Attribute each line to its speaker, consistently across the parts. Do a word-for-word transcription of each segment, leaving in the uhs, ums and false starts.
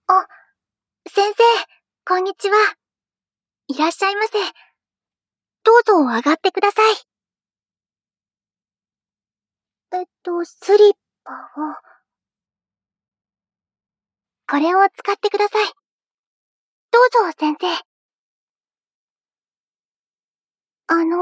Speaker 1: あ、先生、こんにちは。いらっしゃいませ。どうぞ上がってください。えっと、スリッパを。これを使ってください。どうぞ、先生。あの、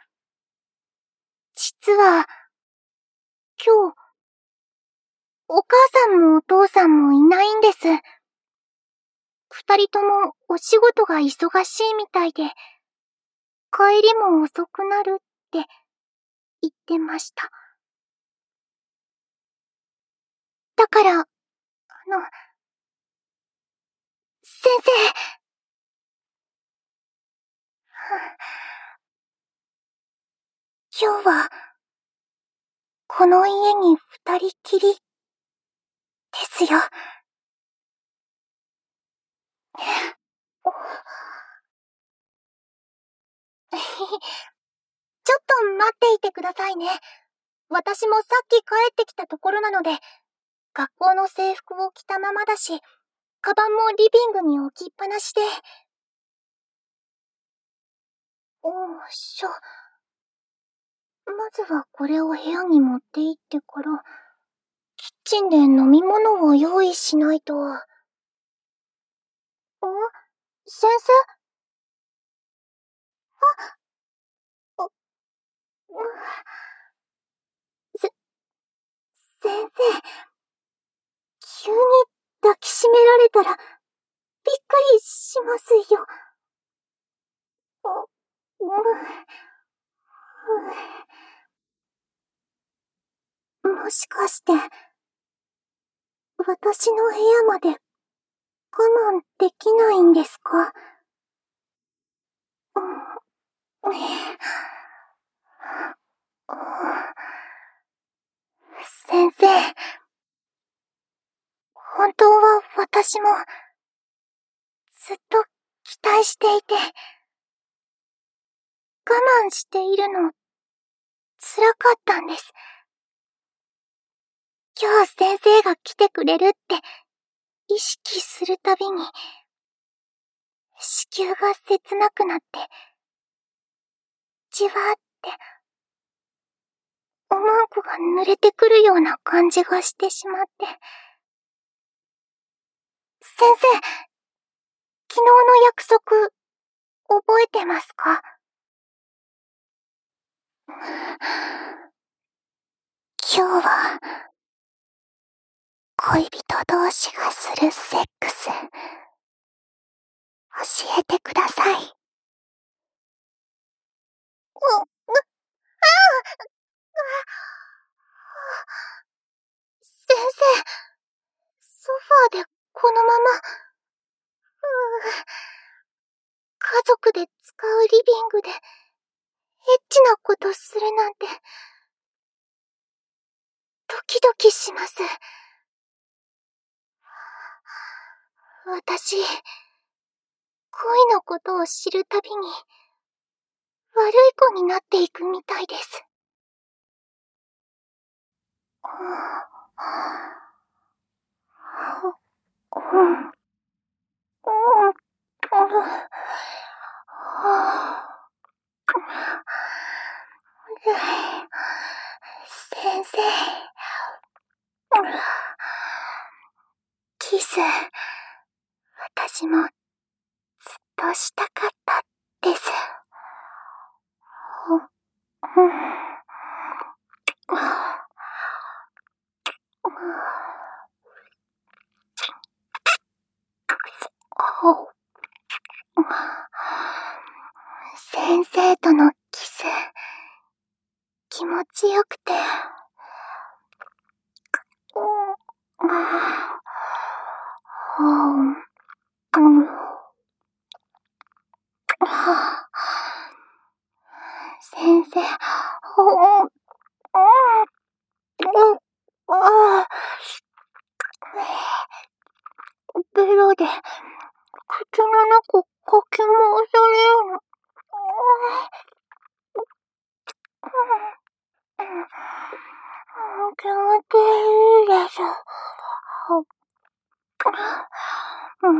Speaker 1: 実は、今日、お母さんもお父さんもいないんです。二人ともお仕事が忙しいみたいで、帰りも遅くなるって言ってました。だから、あの、先生。今日は、この家に二人きり、ですよ。ちょっと待っていてくださいね。私もさっき帰ってきたところなので、学校の制服を着たままだし、カバンもリビングに置きっぱなしで。おーしょ。まずはこれを部屋に持って行ってから、キッチンで飲み物を用意しないと。ん？先生？あ、あ、せ、先生、急に抱きしめられたら、びっくりしますよ。あ、うん、うん、もしかして、私の部屋まで我慢できないんですか？うん、先生、本当は私もずっと期待していて、我慢しているの辛かったんです。今日先生が来てくれるって意識するたびに、子宮が切なくなって、じわーっておまんこが濡れてくるような感じがしてしまって。先生、昨日の約束、覚えてますか？今日は、恋人同士がするセックス、教えてください。う、う、ああ、先生、ソファーでこのまま、家族で使うリビングで、エッチなことするなんて、ドキドキします。私、恋のことを知るたびに、悪い子になっていくみたいです。先生、キス、私もずっとしたかったです。先生とのキス、気持ちよくて。先生、ベロで口の中かき回される。気持ちいいです。 うん。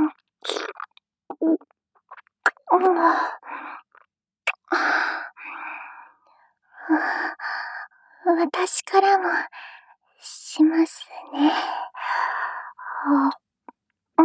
Speaker 1: うん。私からもしますね。うん。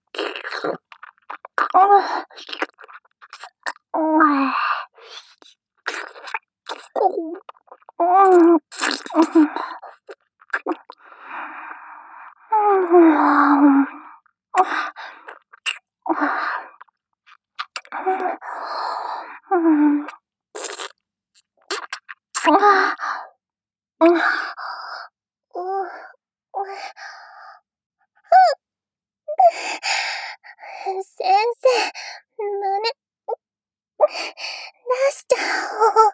Speaker 1: 先生、胸、出しちゃおう。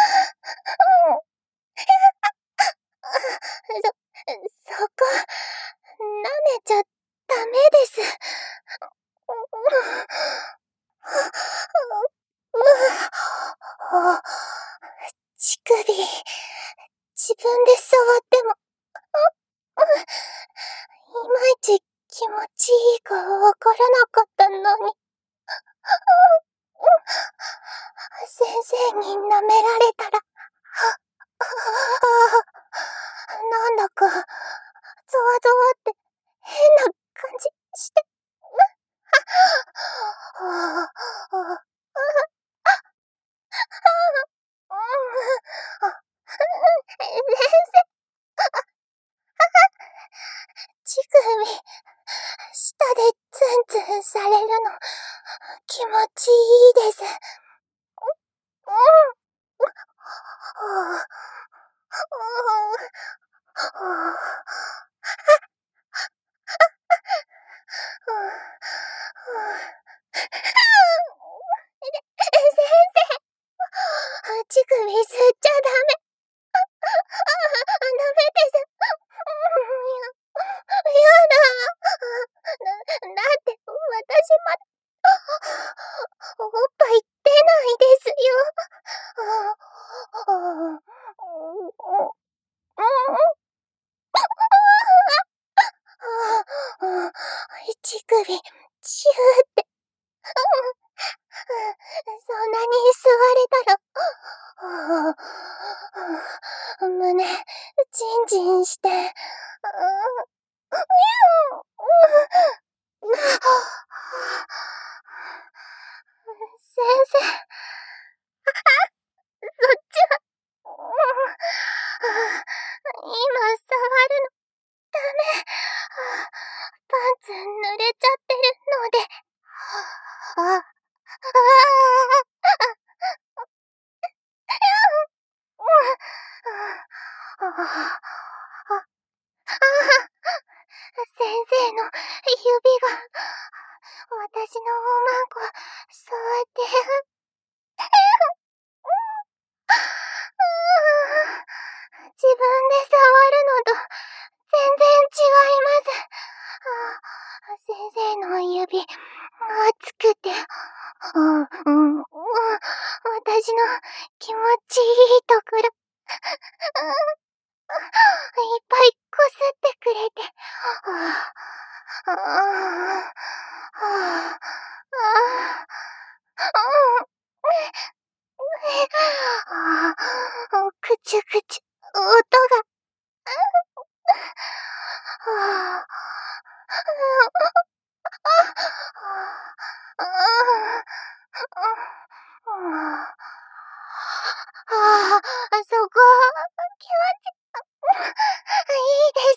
Speaker 1: そ、そこ、舐めちゃダメです。乳首、自分で触っても、いまいち気持ちいいかわからなかったのに。先生に舐められたら、なんだか、ゾワゾワって変な感じして。乳首、舌でツンツンされるの、気持ちいいです。先生、乳首吸っちゃダメ。ダメです。やだ。だ、だって、私まだ、おっぱい出ないですよ。乳首、チューって。そんなに吸われたら、胸、ジンジンして、先生、そっちは、今触るの、ダメ。パンツ濡れちゃってるので。先生の指が、私のおまんこ、触って、自分で触るのと、全然違います。先生の指、熱くて、うんうん、私の気持ちいいところ、いっぱいこすってくれて、くちゅくちゅ、音が、そこ、気持ち、いいです。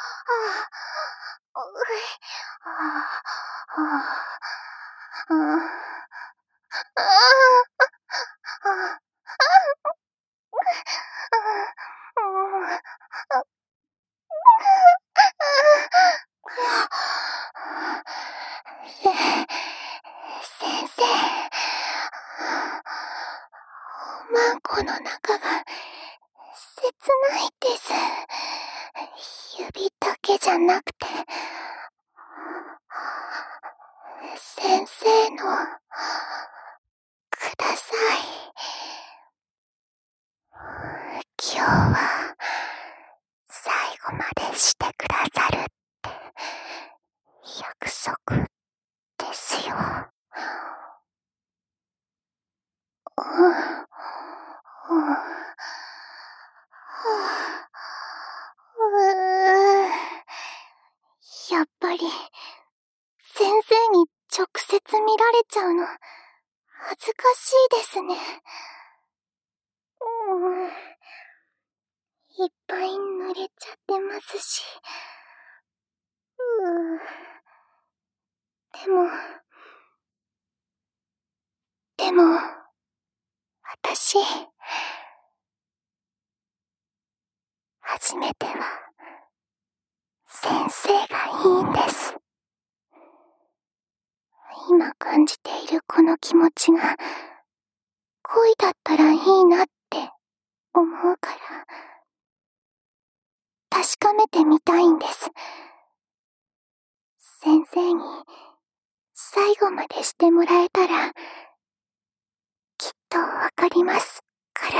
Speaker 1: 先生、おまんこの中が切ないです。指だけじゃなくて、先生の、ください。今日は、最後までしてくださるって、約束やっぱり、先生に直接見られちゃうの、恥ずかしいですね。いっぱい濡れちゃってますし。でも、でも、私、初めては、先生がいいんです。今感じているこの気持ちが、恋だったらいいなって思うから、確かめてみたいんです。先生に、最後までしてもらえたら、きっとわかりますから。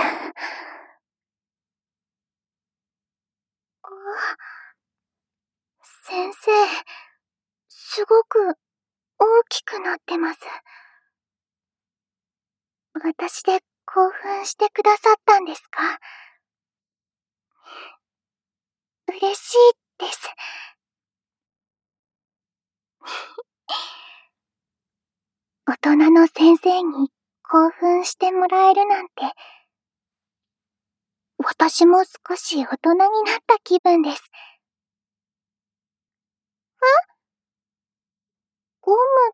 Speaker 1: 先生、すごく大きくなってます。私で興奮してくださったんですか？嬉しいです。大人の先生に興奮してもらえるなんて、私も少し大人になった気分です。え？ゴムって、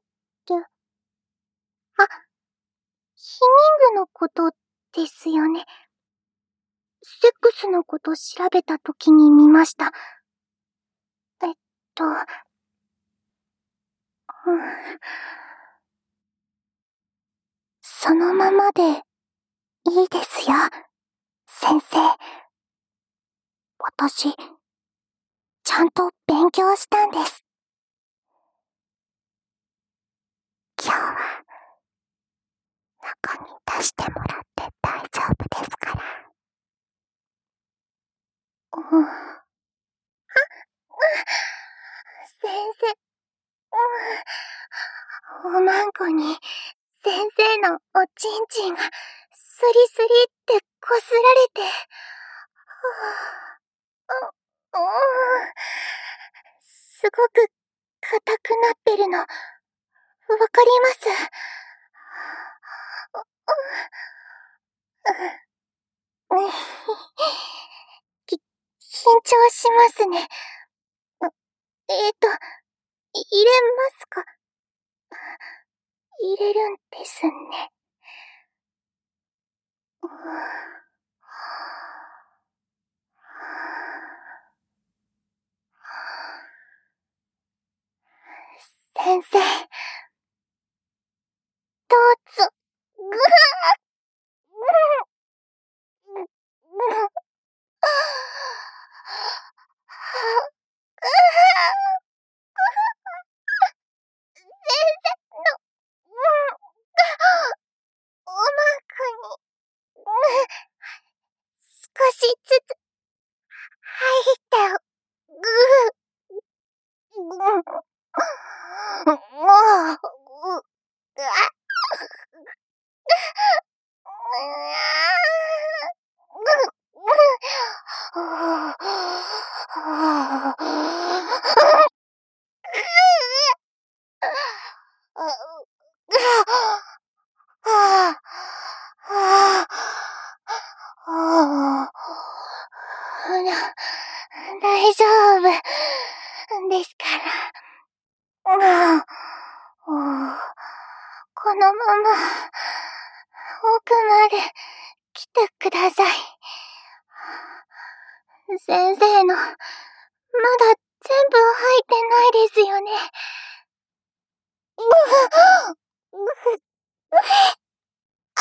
Speaker 1: あ、ヒニングのことですよね。セックスのこと調べたときに見ました。えっと、うん、そのままでいいですよ、先生。私、ちゃんと勉強したんです。今日は、中に出してもらって大丈夫ですから。うん。あ、先生、うん。おまんこに、先生のおちんちんが、スリスリってこすられて、う、うん。すごく、硬くなってるの、わかります。うん。き、緊張しますね。えっと、入れますか？入れるんですね。先生、どうぞ。ぐはぐぐぐ先生の、おまんこに、少しずつ、入ったぐぐもう、ぐ、あ、大丈夫ですから。このまま、奥まで来てください。先生の、まだ全部入ってないですよね。うふ、うふ、うえ、あ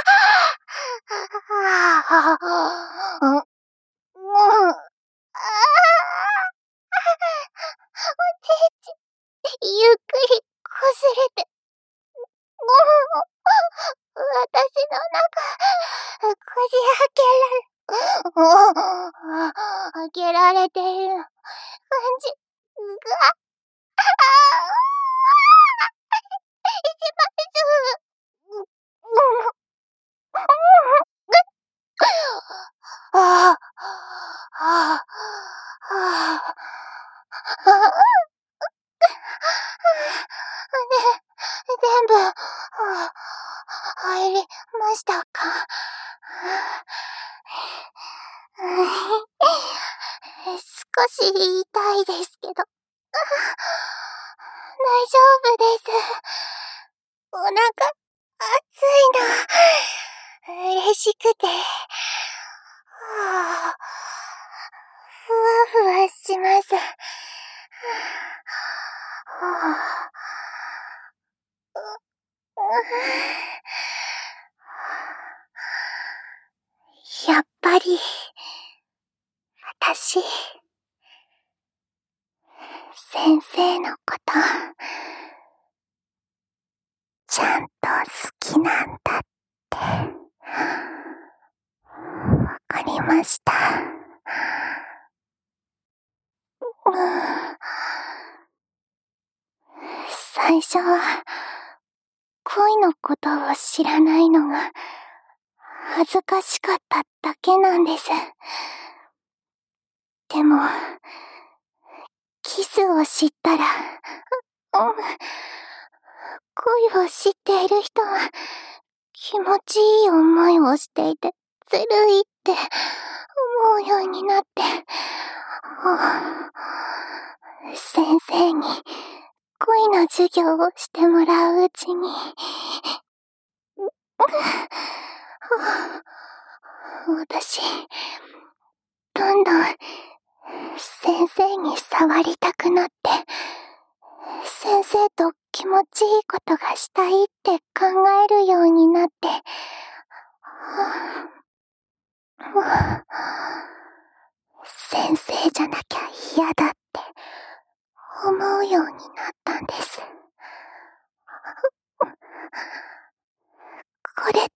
Speaker 1: あ、うん、うん、ああ、おちんちん、ゆっくりこすれて、もう、私の中、こじ開けられ、開けられている感じが、ああ、しまいそう。 あ、ね、全部、入りましたか？少し痛いですけど。大丈夫です。お腹、熱いの、嬉しくて。ふわふわします。やっぱり、私、先生のこと、ちゃんと好きなんだって、わかりました。うん、最初は、恋のことを知らないのが、恥ずかしかっただけなんです。でも、キスを知ったら、うん、恋を知っている人は、気持ちいい思いをしていて、ずるいって思うようになって、先生に恋の授業をしてもらううちに、私、どんどん先生に触りたくなって、先生と気持ちいいことがしたいって考えるようになって、先生じゃなきゃ嫌だって思うようになったんです。これって、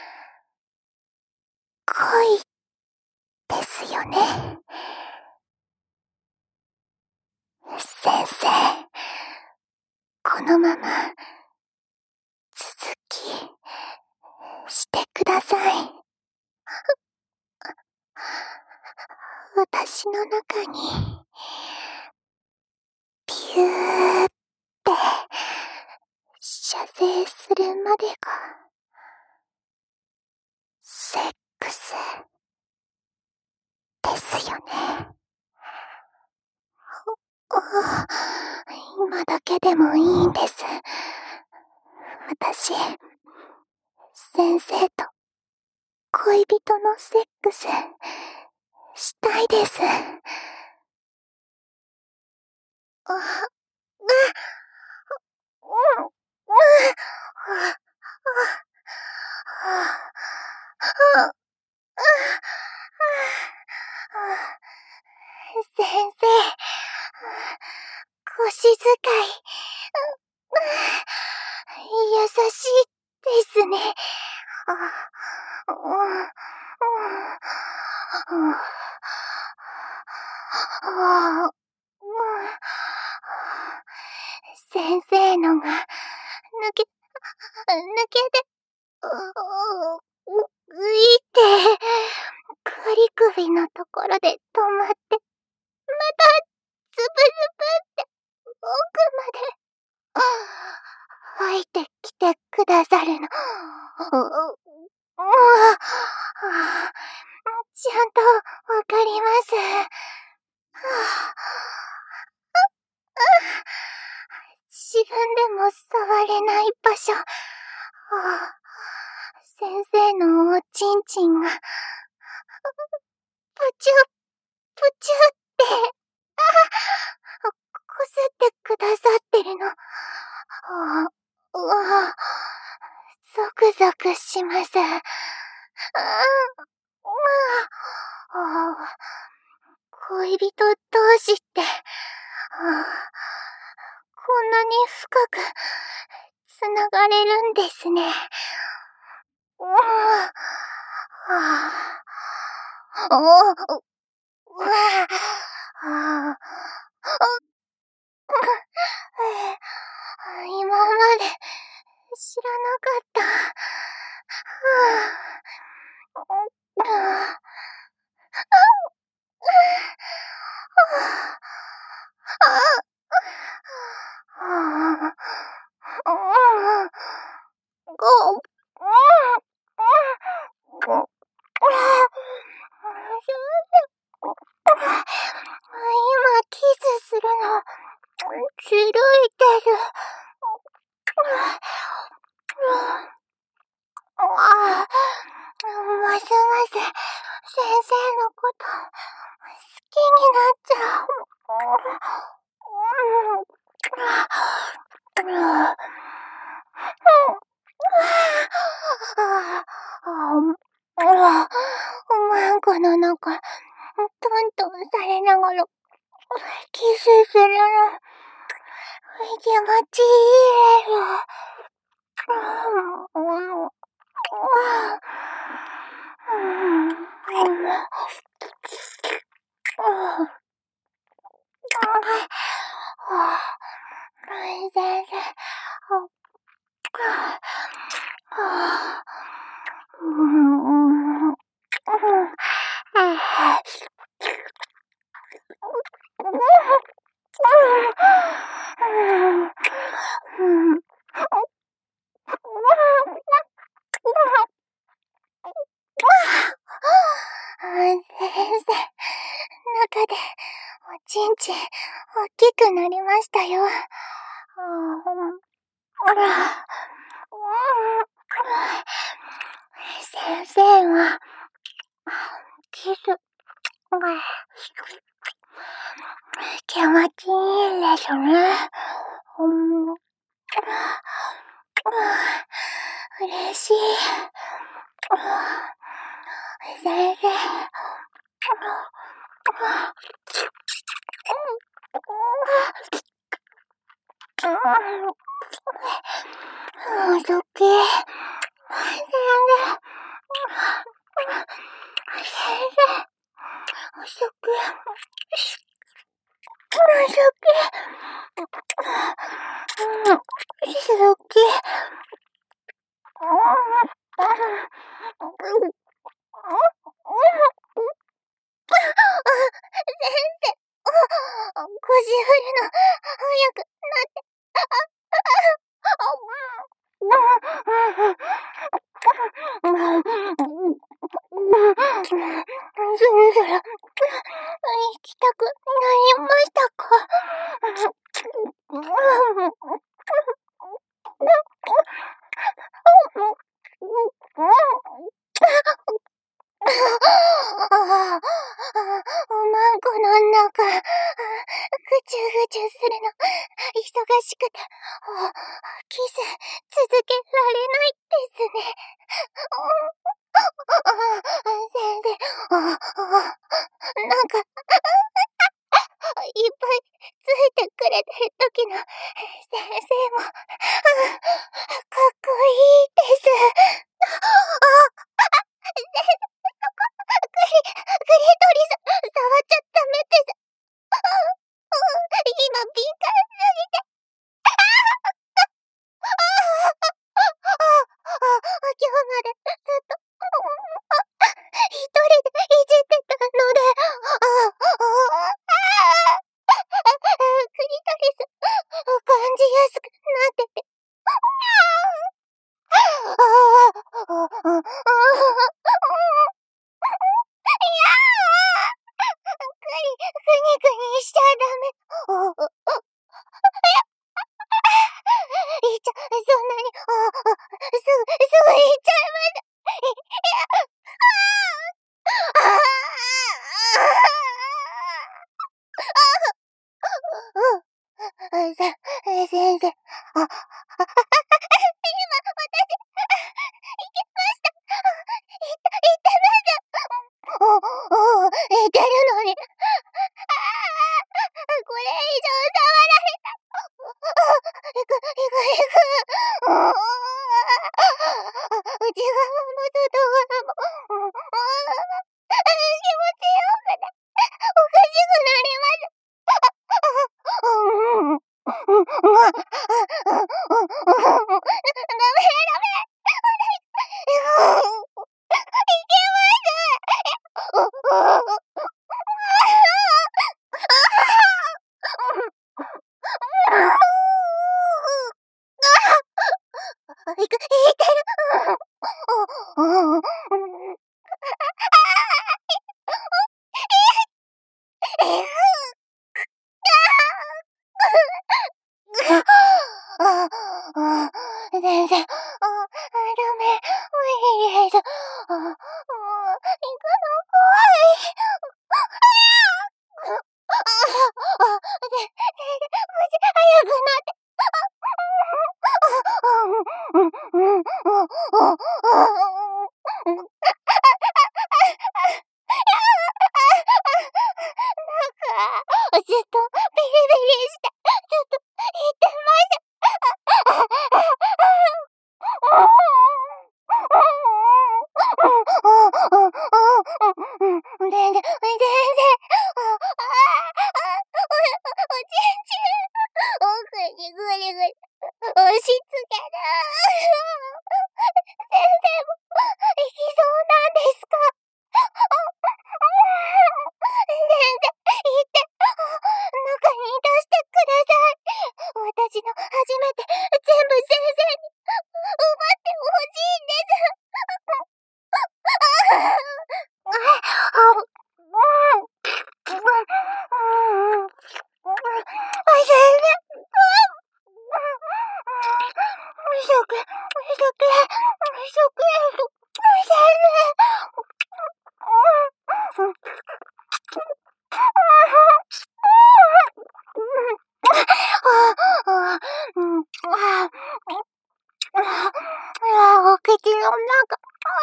Speaker 1: 恋ですよね。先生、このまま続きしてください。私の中にピューって射精するまでがセックスですよね。今だけでもいいんです。私、先生と恋人のセックスしたいです。あ、う、うん、うん、先生、腰使い、優しいですね。先生のが抜け、抜けて、ういって、仮首のところで止まって、また、ズブズブって奥まで入ってきてくださるの。ちゃんとわかります。自分でも触れない場所。先生のおちんちんが、プチュ、プチュって、こすってくださってるの。うわ、ゾクゾクします。恋人同士って、こんなに深くつながれるんですね。うわ今まで知らなかった。 持ちいいです。うん。うん。先生。中でおちんちん大きくなりましたよ。先生はキスが気持ちいいんですね。嬉しい。先生。おそけ。先生。先生。おそけ。おそけ。そけ。先生、腰振るの早くなって。そろそろ行きたくなりましたか？おまんこの中、ぐちゅぐちゅするの、忙しくて、キス続けられないですね。先生、なんか、いっぱいついてくれてる時の先生も、かっこいいです。クリ、クリトリス、触っちゃダメです。今敏感すぎて。今日までずっと、一人でいじってたので、クリトリス、感じやすくなってて。くにくにしちゃダメ。いっちゃ、そんなに、すぐ、すぐいっちゃいます。うん。せ、先生。あ、今、私、いけました。いって、いってます。お、お、いけるのに。これ以上触られた。いく、いく、いく。内側も外側も。気持ちよくて、おかしくなります。ダメ、ダメ。いけます。いく、いける。 しつける。先生も、行きそうなんですか？先生、行って、中に出してください。私の初めて、全部先生に、奪ってほしいんです。お口の中、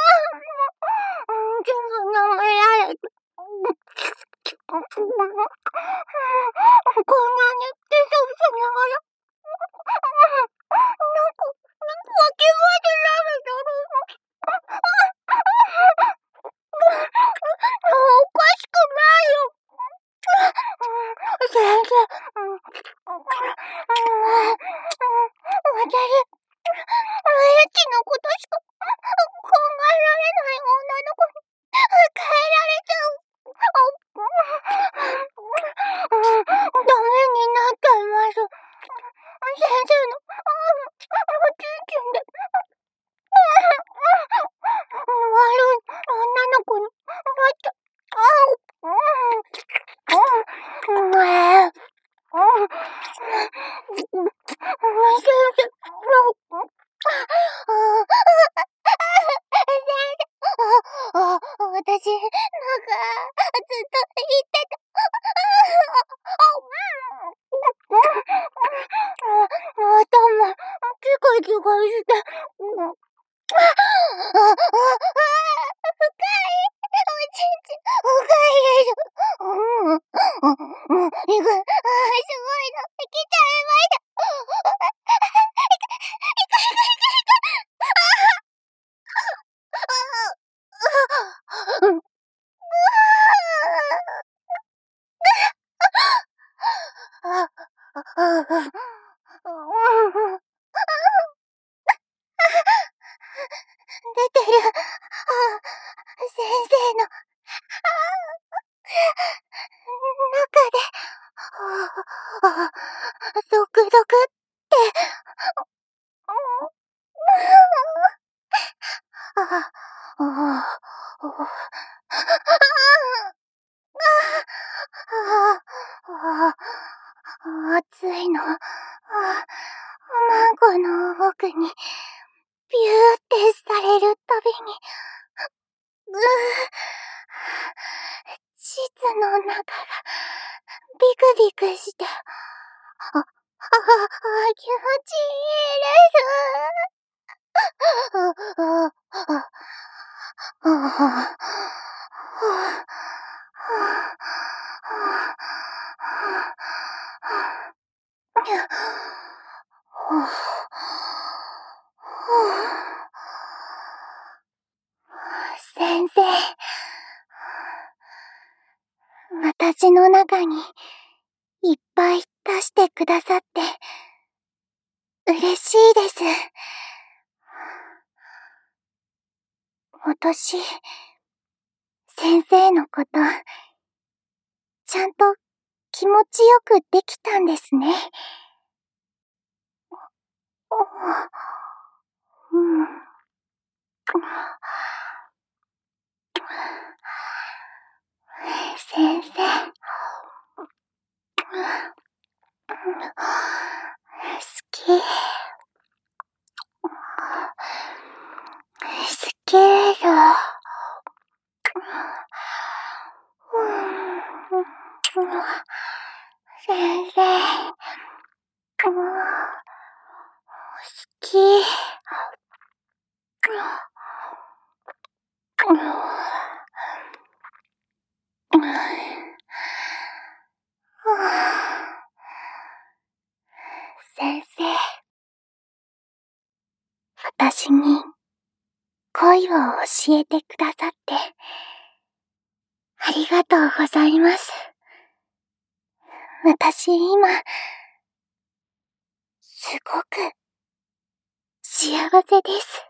Speaker 1: 全部舐められて、こんなにペソペソながら、なんか、わきまえてられたの。おかしくないよ。先生、私、エッチのことしか考えられない女の子に変えられちゃう。ダメになっちゃいます。先生のおちんちんで悪い女の子になっちゃう。ねえ。先生、あ、私、なんか、ずっと言ってた。頭、チカチカして。あ、あ、あ、深い。おちんちん、深いです。うん、うん、うん、いく。あ、すごいの、来ちゃいました。出てる。先生の中で、ゾクゾクって。暑いの。マンコの奥に、ビューってされるたびに、うぅ、膣の中が、ビクビクして、あ、あ、あ、気持ちいいです。あ、あ、あ、あ、先生、私の中にいっぱい出してくださって嬉しいです。私、先生のこと、ちゃんと気持ちよくできたんですね。うん。先生、好き。好きよ。先生、好き。先生、私に恋を教えてくださって、ありがとうございます。私今、すごく幸せです。